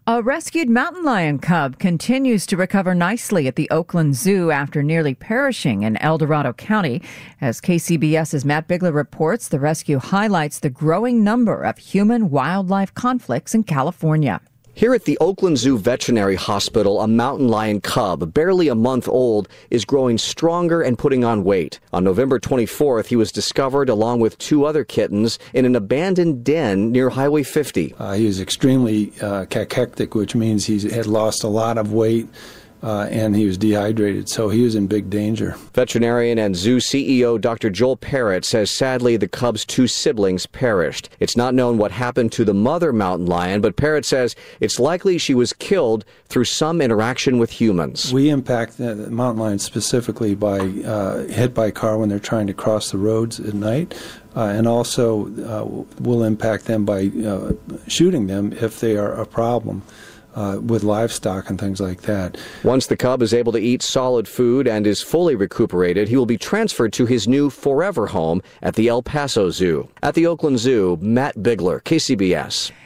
A rescued mountain lion cub continues to recover nicely at the Oakland Zoo after nearly perishing in El Dorado County. As KCBS's Matt Bigler reports, the rescue highlights the growing number of human-wildlife conflicts in California. Here at the Oakland Zoo Veterinary Hospital, a mountain lion cub, barely a month old, is growing stronger and putting on weight. On November 24th, he was discovered along with two other kittens in an abandoned den near Highway 50. He was extremely cachectic, which means he had lost a lot of weight. And he was dehydrated, so he was in big danger. Veterinarian and zoo CEO Dr. Joel Parrott says sadly the cub's two siblings perished. It's not known what happened to the mother mountain lion, but Parrott says it's likely she was killed through some interaction with humans. We impact the mountain lions specifically by hit by a car when they're trying to cross the roads at night. And also we'll impact them by shooting them if they are a problem. With livestock and things like that. Once the cub is able to eat solid food and is fully recuperated, he will be transferred to his new forever home at the El Paso Zoo. At the Oakland Zoo, Matt Bigler, KCBS.